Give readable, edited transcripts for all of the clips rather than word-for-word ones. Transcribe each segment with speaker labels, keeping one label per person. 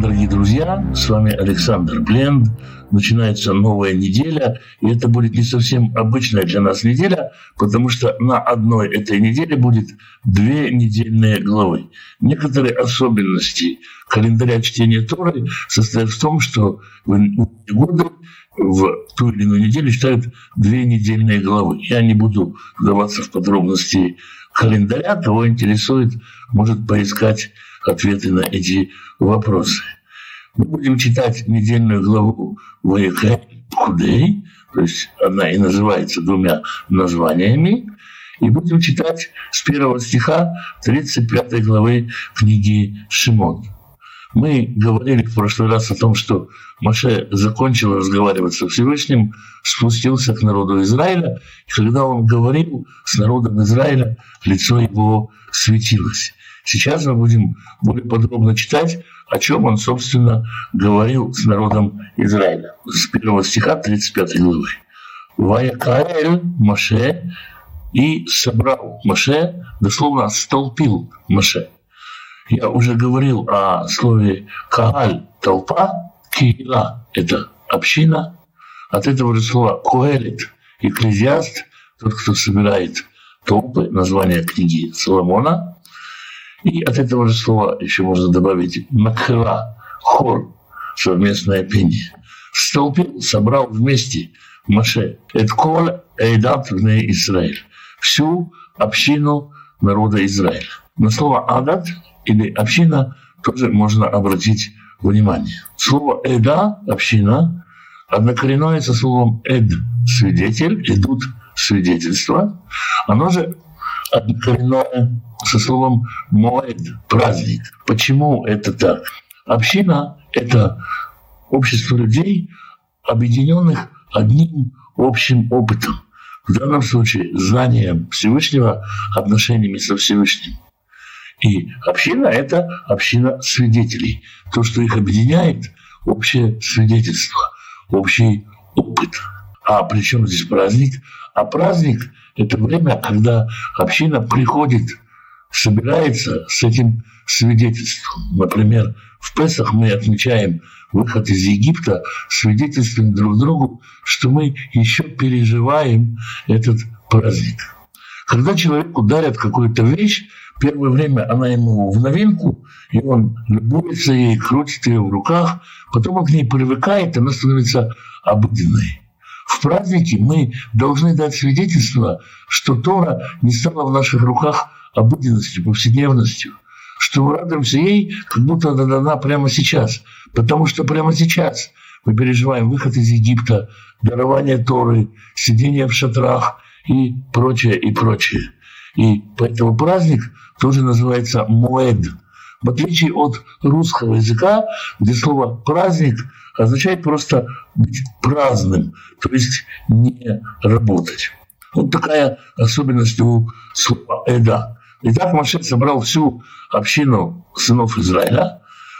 Speaker 1: Дорогие друзья, с вами Александр Бленд. Начинается новая неделя, и это будет не совсем обычная для нас неделя, потому что на одной этой неделе будет 2 недельные главы. Некоторые особенности календаря чтения Торы состоят в том, что в годы в ту или иную неделю читают 2 недельные главы. Я не буду вдаваться в подробности календаря. Кого интересует, может поискать ответы на эти вопросы. Мы будем читать недельную главу Ваикра Пкудей, то есть она и называется 2 названиями, и будем читать с 1 стиха 35 главы книги Шимон. Мы говорили в прошлый раз о том, что Моше закончил разговаривать со Всевышним, спустился к народу Израиля, и когда он говорил с народом Израиля, лицо его светилось. Сейчас мы будем более подробно читать, о чем он, собственно, говорил с народом Израиля. С 1 стиха 35 главы. «Ваякаэль Моше» и собрал Моше, дословно столпил Моше. Я уже говорил о слове «кааль» – толпа, «киила» – это община. От этого же слова «коэлит» – экклезиаст, тот, кто собирает толпы, название книги Соломона. И от этого же слова еще можно добавить «макхера» – хор, совместное пение. Столпил, собрал вместе Моше «эт коль эйдат вне Израиль» – всю общину народа Израиля. На слово «адат» или «община» тоже можно обратить внимание. Слово «эда» – «община» однокоренное со словом «эд» – «свидетель», «эдут» – «свидетельство». Оно же однокоренное со словом «моэд» – «праздник». Почему это так? Община – это общество людей, объединенных одним общим опытом. В данном случае знанием Всевышнего, отношениями со Всевышним. И община – это община свидетелей. То, что их объединяет – общее свидетельство, общий опыт. А при чем здесь праздник? А праздник – это время, когда община приходит, собирается с этим свидетельством. Например, в Песах мы отмечаем выход из Египта, свидетельствуем друг другу, что мы еще переживаем этот праздник. Когда человеку дарят какую-то вещь, первое время она ему в новинку, и он любуется ей, крутит ее в руках, потом он к ней привыкает, она становится обыденной. В празднике мы должны дать свидетельство, что Тора не стала в наших руках обыденностью, повседневностью, что мы радуемся ей, как будто она дана прямо сейчас, потому что прямо сейчас мы переживаем выход из Египта, дарование Торы, сидение в шатрах и прочее, и прочее. И поэтому праздник тоже называется «моэд». В отличие от русского языка, где слово «праздник» означает просто быть праздным, то есть не работать. Вот такая особенность у слова «эда». Итак, Моше собрал всю общину сынов Израиля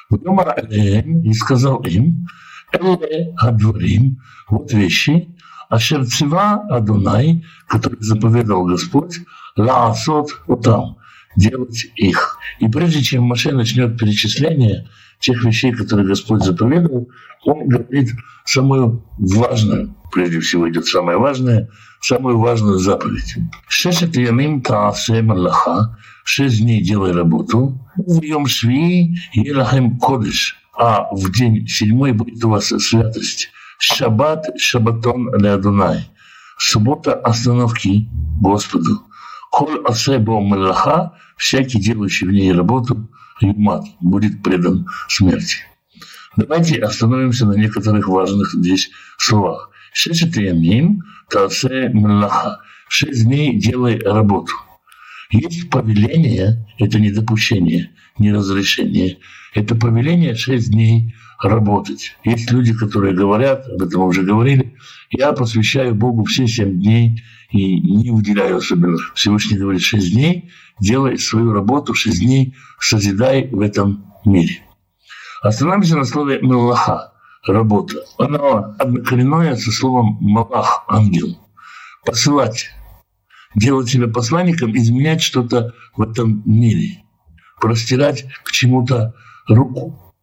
Speaker 1: и сказал им: «Эле адворим», вот вещи, ашер цива Адонай, который заповедал Господь, лаасот отам, делать их. И прежде чем Моше начнет перечисление тех вещей, которые Господь заповедал, он говорит самую важную, прежде всего идет самое важное, самую важную заповедь. 6 ямим таасе малаха, 6 дней делай работу, в йом швии елахем кодеш, а в день 7 будет у вас святость. Шаббат шаббатон ле Адонай, суббота остановки Господу. Коль асе бо малаха, всякий делающий в ней работу, юмат, будет предан смерти. Давайте остановимся на некоторых важных здесь словах. 6 ямим таасе малаха, 6 дней делай работу. Есть повеление, это не допущение, не разрешение, это повеление 6 дней работать. Есть люди, которые говорят, об этом мы уже говорили, я посвящаю Богу все 7 дней и не уделяю особенных. Всевышний говорит: 6 дней делай свою работу, 6 дней созидай в этом мире. Остановимся на слове «мелаха» – работа. Оно однокоренное со словом «малах» – ангел. Посылать, делать себя посланником, изменять что-то в этом мире, простирать к чему-то руку.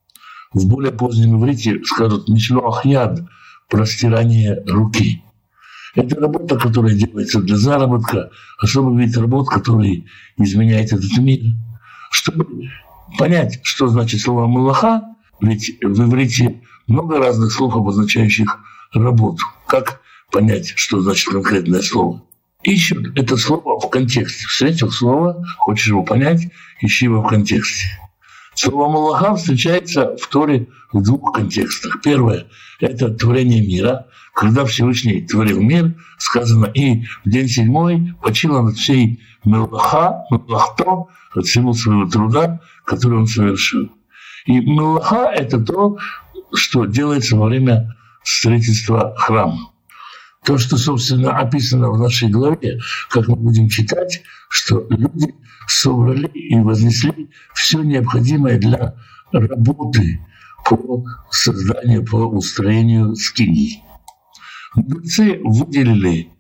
Speaker 1: В более позднем иврите скажут «мишлоах яд» – простирание руки. Это работа, которая делается для заработка, особый вид работ, который изменяет этот мир. Чтобы понять, что значит слово «малаха», ведь в иврите много разных слов, обозначающих работу. Как понять, что значит конкретное слово? Ищут это слово в контексте. Встретил слово, хочешь его понять, ищи его в контексте. Слово «малаха» встречается в Торе в двух контекстах. Первое – это творение мира. Когда Всевышний творил мир, сказано, и в день седьмой почил над всей мелахто, от всего своего труда, который он совершил. И мелаха – это то, что делается во время строительства храма. То, что, собственно, описано в нашей главе, как мы будем читать, что люди собрали и вознесли все необходимое для работы по созданию, по устроению скинии. Мудрецы выделили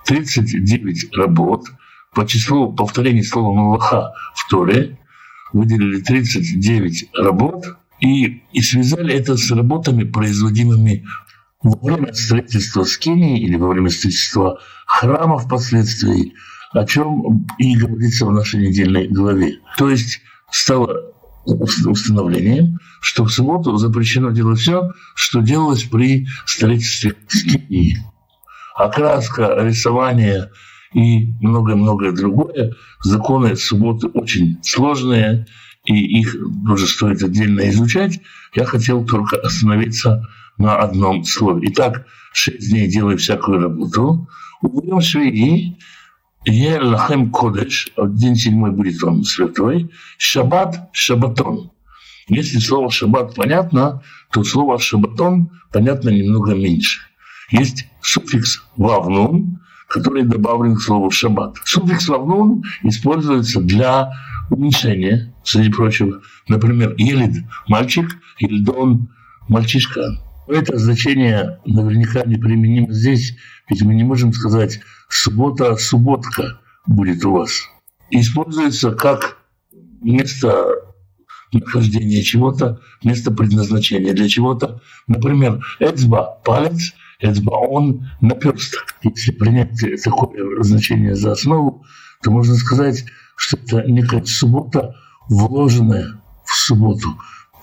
Speaker 1: 39 работ по числу повторений слова «малаха» в Торе, выделили 39 работ и связали это с работами, производимыми во время строительства скинии или во время строительства храма впоследствии, о чем и говорится в нашей недельной главе. То есть стало установлением, что в субботу запрещено делать все, что делалось при строительстве скинии. Окраска, рисование и многое-многое другое. Законы субботы очень сложные, и их тоже стоит отдельно изучать. Я хотел только остановиться на одном слове. Итак, 6 дней делай всякую работу. Уберем швеи. Лахем кодеш, день 7 будет он святой. Шаббат, шаббатон. Если слово шаббат понятно, то слово шаббатон понятно немного меньше. Есть суффикс вавнун, который добавлен к слову шаббат. Суффикс вавнун используется для уменьшения, среди прочего. Например, елид – мальчик, елдон – мальчишка. Это значение наверняка неприменимо здесь, ведь мы не можем сказать «суббота, субботка» будет у вас. Используется как место нахождения чего-то, место предназначения для чего-то. Например, эцба – палец, эцбаон – наперсток. Если принять такое значение за основу, то можно сказать, что это некая суббота, вложенная в субботу,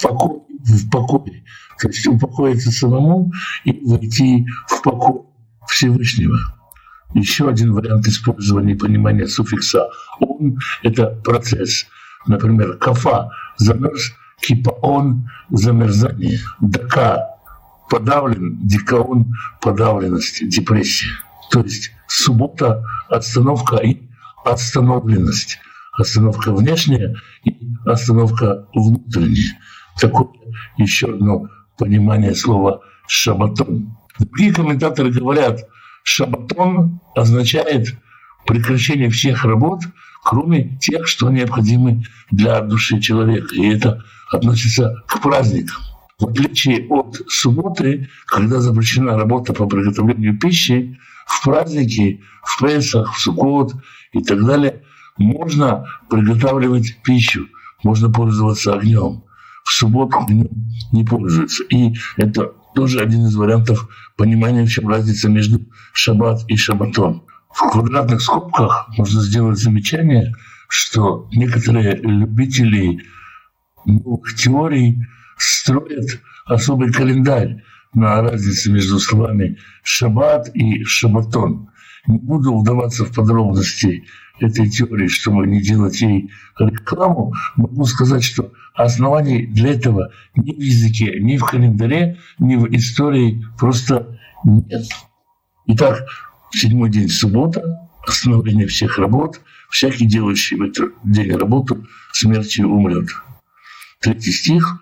Speaker 1: в покой. То есть упокоиться самому и войти в покой Всевышнего. Еще один вариант использования и понимания суффикса «он» – это процесс. Например, кафа – замерз, кипаон – замерзание, дака – подавлен, дикаон – подавленность, депрессия. То есть суббота – отстановка и остановленность. Остановка внешняя и остановка внутренняя. Такое еще одно понимание слова «шаббатон». Другие комментаторы говорят, шаббатон означает прекращение всех работ, кроме тех, что необходимы для души человека. И это относится к праздникам. В отличие от субботы, когда запрещена работа по приготовлению пищи, в праздники, в Песах, в Суккот и так далее можно приготавливать пищу, можно пользоваться огнем. В субботу огнем не пользуются. И это тоже один из вариантов понимания, в чем разница между шаббат и шаббатон. В квадратных скобках можно сделать замечание, что некоторые любители новых теорий строят особый календарь на разницу между словами «шаббат» и «шаббатон». Не буду вдаваться в подробности этой теории, чтобы не делать ей рекламу. Могу сказать, что оснований для этого ни в языке, ни в календаре, ни в истории просто нет. Итак, 7-й день суббота, остановление всех работ, всякий делающий в этот день работу смертью умрет. 3 стих.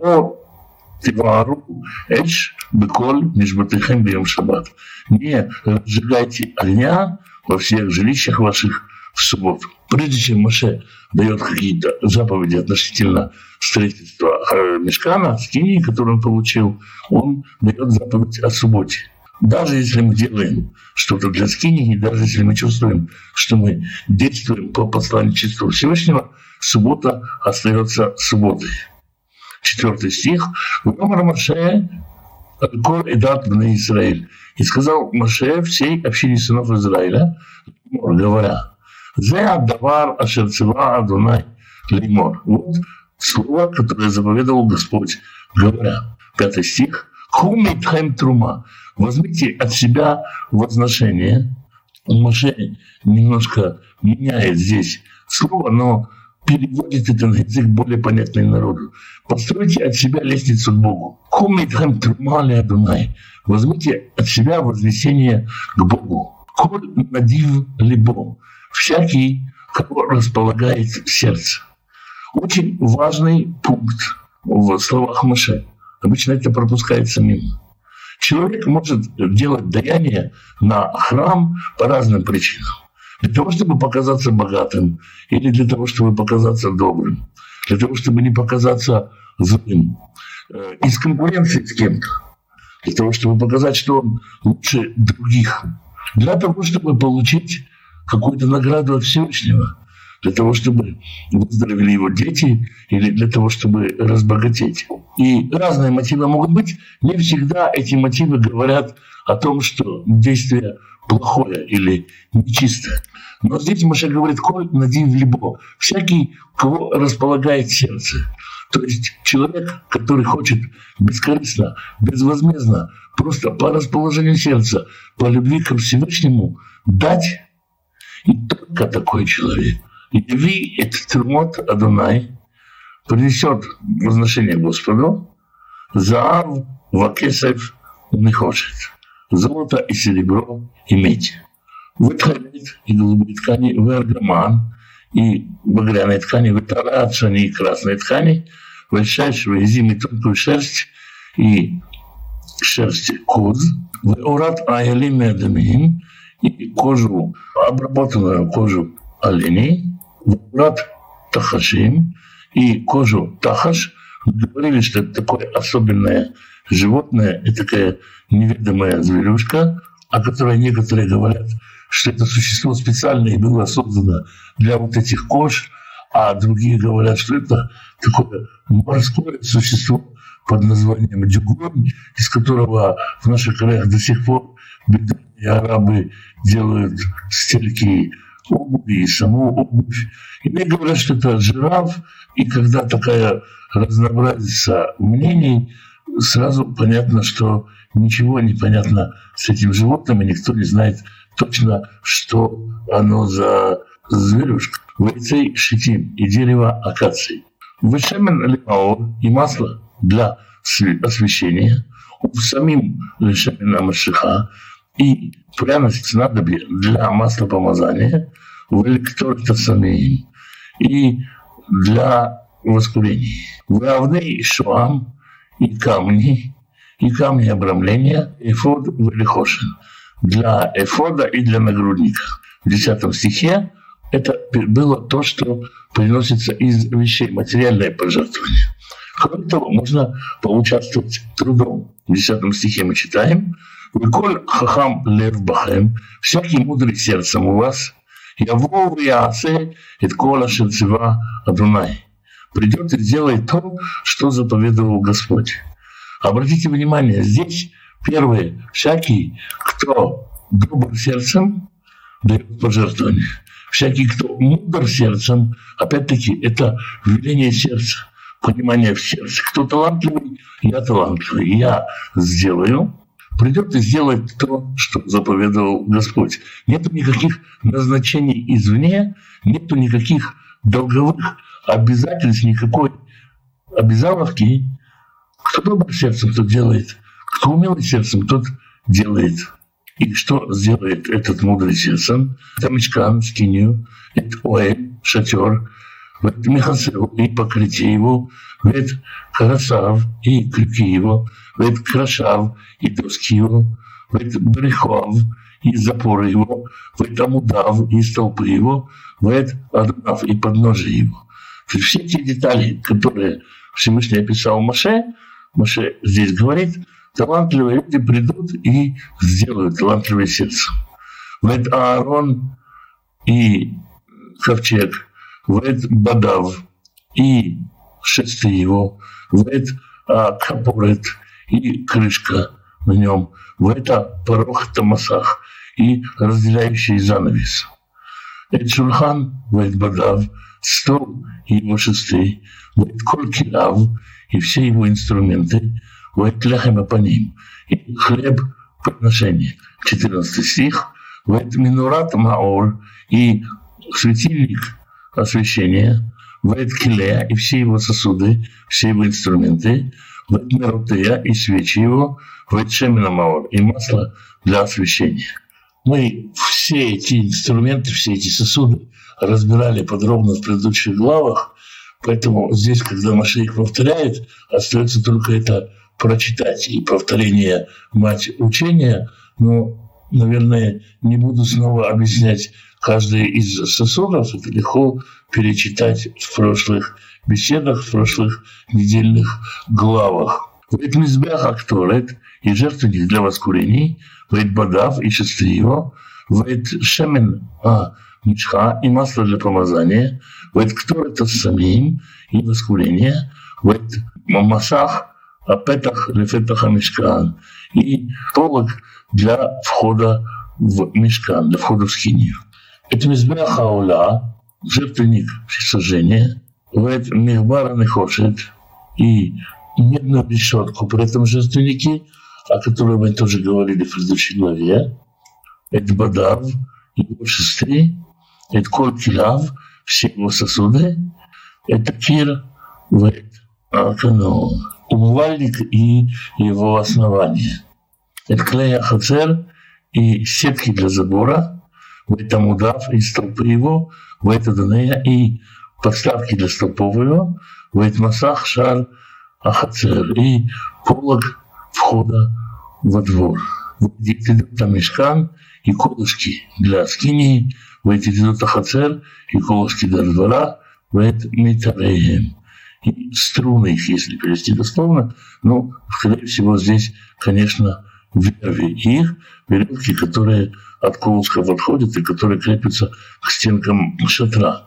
Speaker 1: Не разжигайте огня во всех жилищах ваших в субботу. Прежде чем Моше дает какие-то заповеди относительно строительства мишкана, скинии, которую он получил, он дает заповедь о субботе. Даже если мы делаем что-то для скинии, даже если мы чувствуем, что мы действуем по посланничеству Всевышнего, суббота остается субботой. 4 стих. «Вамар Моше аль-кол эдат бней Исраэль». И сказал Моше всей общине сынов Израиля, говоря: «Зе аддавар ашер цива Адонай леймор». Вот слово, которое заповедовал Господь, говоря. 5 стих. «Хумитхэм трума». Возьмите от себя возношение. Моше немножко меняет здесь слово, но переводит это на язык более понятный народу. Постройте от себя лестницу к Богу. «Хумитхэм трума ле Адонай». Возьмите от себя вознесение к Богу. «Коль надив либо». Всякий, кого располагает сердце. Очень важный пункт в словах Моше. Обычно это пропускается мимо. Человек может делать даяние на храм по разным причинам. Для того, чтобы показаться богатым, или для того, чтобы показаться добрым, для того, чтобы не показаться злым, из конкуренции с кем-то, для того, чтобы показать, что он лучше других, для того, чтобы получить какую-то награду от Всевышнего, для того, чтобы выздоровели его дети или для того, чтобы разбогатеть. И разные мотивы могут быть. Не всегда эти мотивы говорят о том, что действие плохое или нечистое. Но здесь Моше говорит: «Коль надив либо». Всякий, кого располагает сердце. То есть человек, который хочет бескорыстно, безвозмездно, просто по расположению сердца, по любви к Всевышнему дать. И только такой человек. «Яви этот трумот Адонай», принесет возношение Господу, заав вакесев не хочет, золото и серебро и медь, вытхалит и голубые ткани, вергаман и багряные ткани, вытара шани и красные ткани, вальшаш, везим и тонкую шерсть и шерсть коз, веорат аялим медамим и кожу, обработанную кожу оленей, веорат тахашим и кожу тахаш. Говорили, что это такое особенное животное и такая неведомая зверюшка, о которой некоторые говорят, что это существо специально и было создано для вот этих кож, а другие говорят, что это такое морское существо под названием дюгонь, из которого в наших краях до сих пор бедуины арабы делают стельки обуви и саму обувь. И мне говорят, что это жираф, и когда такая разнообразится мнений, сразу понятно, что ничего не понятно с этим животным, и никто не знает точно, что оно за зверюшка. Вейцей шитим и дерево акации. Вешемен лимаор и масло для освещения. В самим лишемена машиха и пряность снадобья для масла помазания. В электорта самим и для воскурения. В авней шуам и камни обрамления, эфод велихошин, для эфода и для нагрудника. В 10 стихе это было то, что приносится из вещей, материальное пожертвование. Кроме того, можно поучаствовать трудом. В 10 стихе мы читаем: «Веколь хахам лев бахем», всякий мудрый сердцем у вас, «Яво вяасе эт кола шерцева Адонай», придет и сделает то, что заповедовал Господь. Обратите внимание, здесь первое: всякий, кто добр сердцем, дает пожертвование. Всякий, кто мудр сердцем, опять-таки, это веление сердца, понимание в сердце. Кто талантливый, я талантливый, я сделаю. Придет и сделает то, что заповедовал Господь. Нету никаких назначений извне, нету никаких долговых обязательств, никакой обязаловки. Кто добр сердцем, тот делает. Кто умелый сердцем, тот делает. И что сделает этот мудрый сердцем? Это мешкан, скинию, это оэль, шатер, это мехасев и покрытие его, это карасав и крюки его, это крашав и доски его, это брехов и запоры его, это амудав и столпы его, это аднав и подножие его. То есть все те детали, которые Всевышний описал Моше здесь говорит: талантливые люди придут и сделают талантливое сердце. Вэд Аарон и ковчег, вэд Бадав и шесты его, вэт капорет и крышка на нем, вэта порог тамасах и разделяющий занавес. Эт шульхан, вэт бадав, стол и его шесты, вэт коль килав и все его инструменты, вэт ляхем апаним и хлеб подношения. 14 стих. Вэт минурат маор и светильник освещения, вэт килея и все его сосуды, все его инструменты, вэт мерутея и свечи его, вэт шемина маор и масло для освещения. Мы все эти инструменты, все эти сосуды разбирали подробно в предыдущих главах, поэтому здесь, когда Машиах повторяет, остается только это прочитать. И повторение – мать учения, но, наверное, не буду снова объяснять каждый из сосудов, это легко перечитать в прошлых беседах, в прошлых недельных главах. Вэт мизбех акторет и жертвенник для воскурений, вэт бадав и шесты его, вэт шемен мичха и масло для помазания, вэт кторет самим и воскурение, вэт масах петах лефетаха мишкан и полог для входа в мишкан, для входа в скинию. Это мизбех хаула, жертвенник всесожжения, вэт михбара нехошет и медную решетку при этом жертвеннике, о которой мы тоже говорили в предыдущей главе. Это бадав, его шесты, это коль килав, все его сосуды, это кир, вэт акано, умывальник и его основание. Это клея хацер и сетки для забора, вэт амудав и столпы его, вэт адонея и подставки для столпов его, вэт масах шар ахацер и полог входа во двор. Вэт мишкан и колышки для скинии, вэт ахацер и колышки для двора, вэт митареем. И струны их, если перевести дословно, но, скорее всего, здесь, конечно, верви их, веревки, которые от колышков отходят и которые крепятся к стенкам шатра.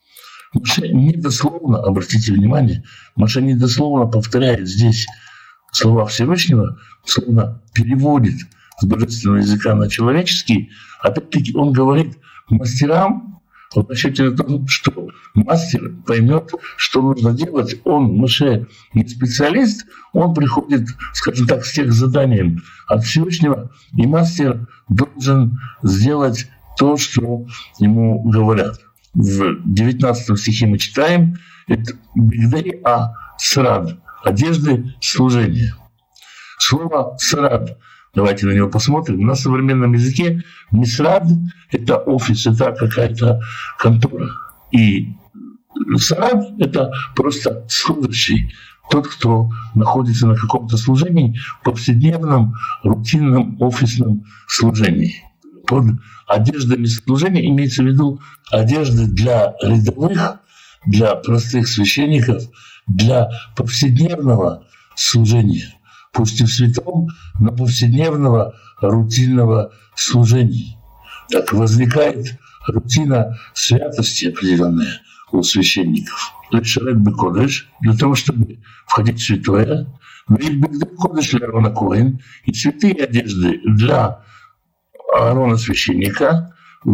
Speaker 1: Моше недословно, обратите внимание, Моше недословно повторяет здесь слова Всевышнего, словно переводит с божественного языка на человеческий. Опять-таки он говорит мастерам, в расчете на то, что мастер поймет, что нужно делать. Он, Моше, не специалист, он приходит, скажем так, с тех заданием от Всевышнего, и мастер должен сделать то, что ему говорят. В 19 стихе мы читаем, это бигдей срад, одежды служения. Слово срад, давайте на него посмотрим. На современном языке мисрад – это офис, это какая-то контора. И срад – это просто служащий, тот, кто находится на каком-то служении, повседневном, рутинном, офисном служении. Под одеждами служения имеется в виду одежды для рядовых, для простых священников, для повседневного служения. Пусть и в святом, но повседневного рутинного служения. Так возникает рутина святости определенная у священников. Лешарет бекодеш, для того, чтобы входить в святое, бекодеш для Аарона Коэн, и святые одежды для Аарона священника,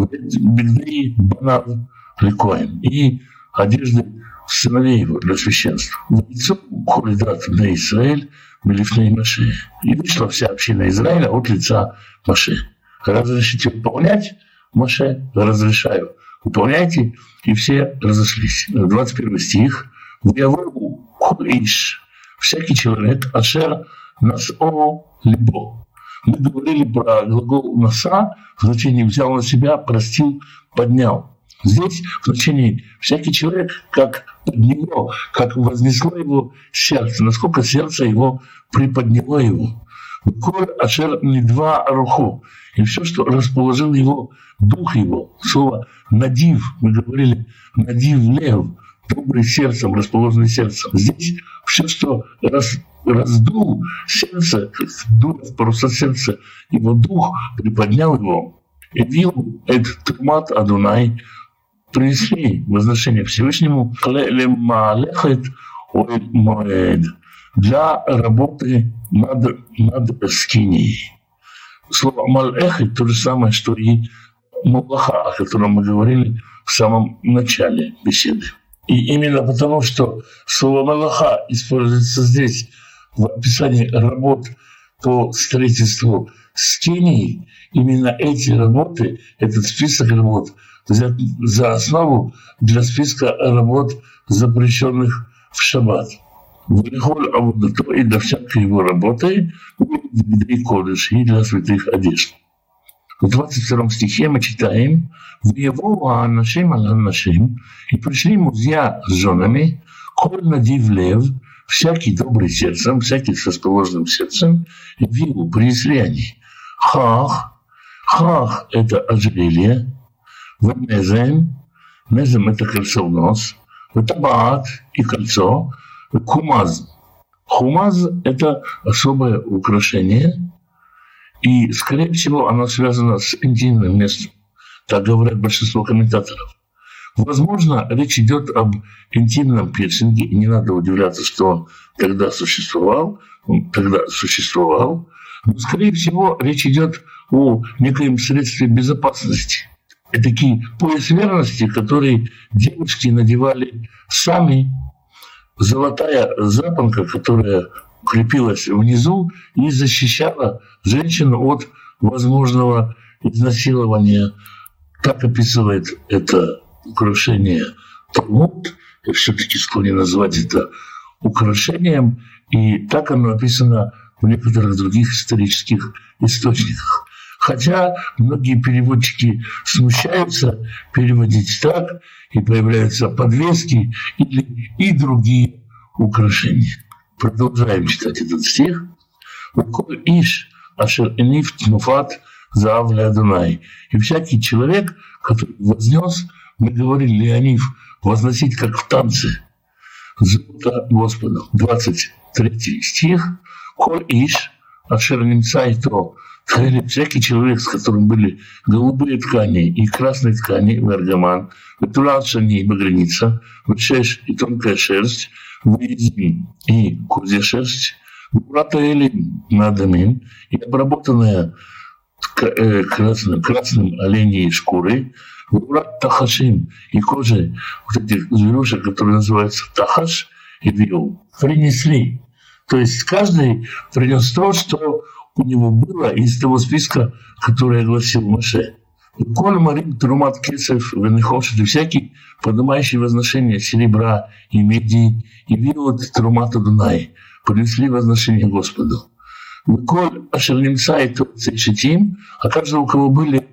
Speaker 1: бигдей банав лекоэн, и одежды сыновей его для священства. Лицо холидат для Израиль, Мелифней Моше. И вышла вся община Израиля от лица Моше. Разрешите выполнять, Моше, разрешаю. Выполняйте, и все разошлись. 21 стих. «Вяву кулиш». Всякий человек, ашер насо либо. Мы говорили про глагол «наса», в значении «взял на себя», «простил», «поднял». Здесь в значении «всякий человек», как подняло, как вознесло его сердце, насколько сердце его приподняло его. «Коль ашер недва руху». И все, что расположил его дух его. Слово «надив», мы говорили «надив лев», добрый сердцем, расположенный сердцем. Здесь все, что раздул сердце, дух, просто сердце, его дух приподнял его. «Эвил эт тумат Адунай», принесли возношение Всевышнему, «лемаалехет Оэль Моэд, для работы над скинией. Слово «малэхет» то же самое, что и «малаха», о котором мы говорили в самом начале беседы. И именно потому, что слово «малаха» используется здесь в описании работ по строительству скинии, именно эти работы, этот список работ взят за основу для списка работ, запрещенных в шаббат. Вылихоль аводато и для всякой его работы, и кодыш, и для святых одежд. В 22 стихе мы читаем: «Вьеву анашим аль-анашим, и пришли мужья с женами, коль надив лев, всякий добрый сердцем, всякий с расположенным сердцем, виву, принесли они. Хах — это ожерелье, венезем, незем — это кольцо в нос, табаат и кольцо, хумаз. Хумаз — это особое украшение, и, скорее всего, оно связано с интимным местом. Так говорят большинство комментаторов. Возможно, речь идет об интимном пирсинге, и не надо удивляться, что он тогда существовал, но, скорее всего, речь идет о некоем средстве безопасности. И такие пояс верности, которые девушки надевали сами, золотая запонка, которая крепилась внизу и защищала женщину от возможного изнасилования. Так описывает это украшение Талмуд. Я все-таки склонен назвать это украшением, и так оно описано в некоторых других исторических источниках. Хотя многие переводчики смущаются переводить так, и появляются подвески и другие украшения. Продолжаем читать этот стих. «Коль иш ашер эниф тнуфат заав леадунай». И всякий человек, который вознес, мы говорили, леониф, возносить как в танце, золото Господу. 23 стих. «Коль иш ашер нимцай то». Всякий человек, с которым были голубые ткани и красные ткани, вергаман, ветулашани и багряница, вешеш и тонкая шерсть, визим и козья шерсть, бурата элим надамин и обработанная красным оленей шкурой, бурат тахашим и кожей вот этих зверушек, которые называются тахаш и виу, принесли. То есть каждый принес то, что у него было из того списка, который огласил Моше. «Коль марим трумат кесев венехошет», и всякий, поднимающий возношение серебра и меди, и виот трумата Дунай, принесли возношение Господу. «Коль ашер нимцай тот цейшитим», а каждый, у кого были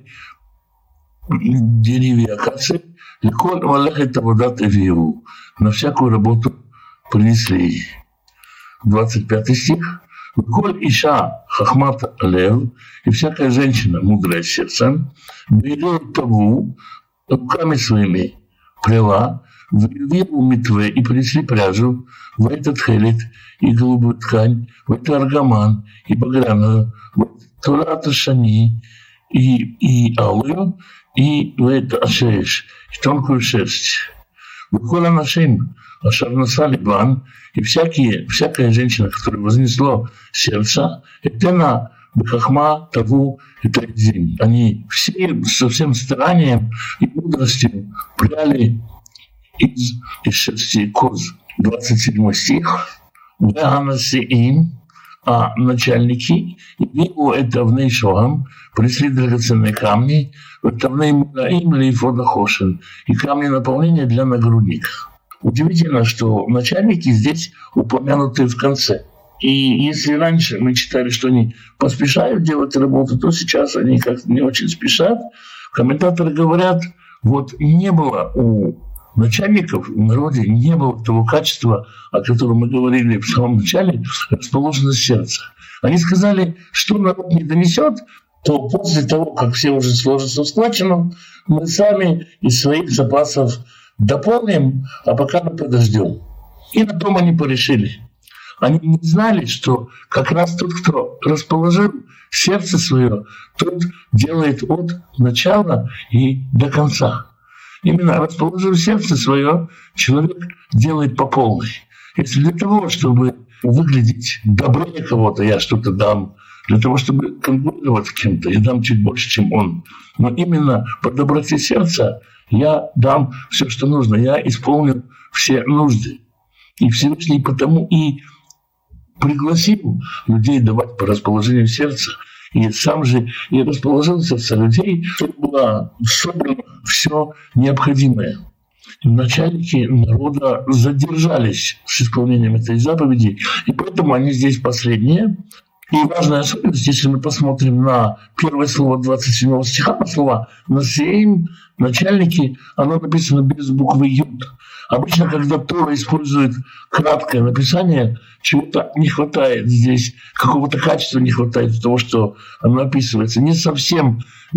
Speaker 1: деревья акации, «Коль малехет аводат эвиу», на всякую работу принесли. 25 стих. «Коль иша хахмат лев», и всякая женщина, мудрая сердцем, берет таву, руками своими плела, вывела митве и принесли пряжу, в этот хелет и голубую ткань, в этот аргаман и багряную, в турата шани и алую, и в это ашеш, и тонкую шерсть. «Коль анашим ашер наса либан», и всякая женщина, которая вознесло сердце, это бхахма таву это день. Они все со всем старанием и мудростью пряли из шерсти коз. 27 стих. «Веганасиим», а начальники, и виву это в нейшогам, принесли драгоценные камни, это в неймунаим лейфодахошин, и камни наполнения для нагрудника. Удивительно, что начальники здесь упомянуты в конце. И если раньше мы читали, что они поспешают делать работу, то сейчас они как-то не очень спешат. Комментаторы говорят, вот не было у начальников в народе, не было того качества, о котором мы говорили в самом начале, расположенность сердца. Они сказали, что народ не донесет, то после того, как все уже сложатся в складчину, мы сами из своих запасов дополним, а пока мы подождем. И на том они порешили. Они не знали, что как раз тот, кто расположил сердце свое, тот делает от начала и до конца. Именно расположив сердце свое, человек делает по полной. Если для того, чтобы выглядеть добрее кого-то, я что-то дам, для того, чтобы конкурировать с кем-то, я дам чуть больше, чем он. Но именно по доброте сердца я дам все, что нужно. Я исполню все нужды. И Всевышний потому и пригласил людей давать по расположению сердца. И сам же и расположил сердца людей, чтобы было собрано все необходимое. Начальники народа задержались с исполнением этой заповеди, и поэтому они здесь последние. И важная особенность, если мы посмотрим на первое слово 27 стиха, на слова «насеем», «начальники», оно написано без буквы «ют». Обычно, когда Тора использует краткое написание, чего-то не хватает здесь, какого-то качества не хватает того, что оно описывается. Не совсем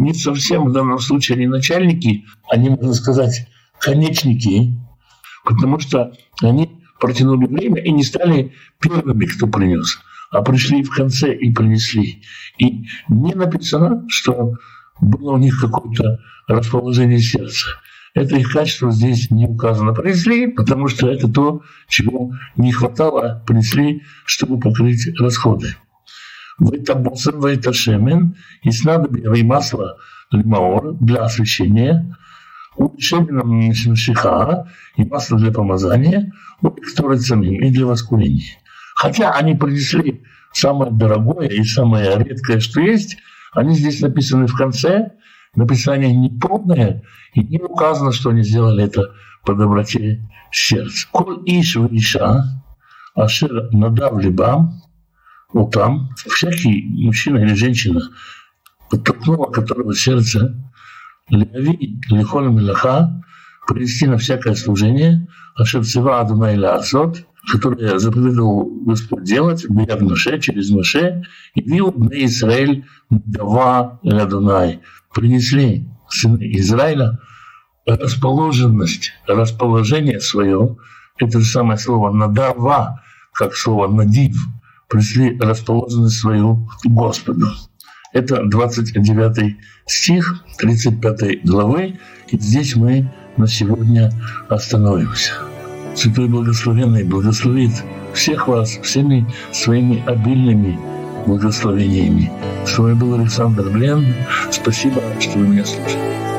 Speaker 1: в данном случае они начальники, они, можно сказать, конечники, потому что они протянули время и не стали первыми, кто принес, а пришли в конце и принесли. И не написано, что было у них какое-то расположение сердца. Это их качество здесь не указано. Принесли, потому что это то, чего не хватало, принесли, чтобы покрыть расходы. Это босер, это шемен, и снадобье и масло лимаор для освещения, шеменом шиха и масло для помазания, который самим и для воскурения. Хотя они принесли самое дорогое и самое редкое, что есть, они здесь написаны в конце, написание неполное, и не указано, что они сделали это по доброте сердца. Коль иш в иша, ашер надав либам, вот там, всякий мужчина или женщина, подтолкнуло которого сердце, леви лихоль милаха, привести на всякое служение, ашер цива адунай лаасот, которое заповедовал Господь делать, бияв Моше, через Моше, и вил бней Исраэль дава Адонай. Принесли сыны Израиля расположение свое, это же самое слово «надава», как слово «надив», принесли расположенность свою Господу. Это 29 стих 35 главы, и здесь мы на сегодня остановимся. Святой Благословенный благословит всех вас всеми своими обильными благословениями. С вами был Александр Блен. Спасибо, что вы меня слушали.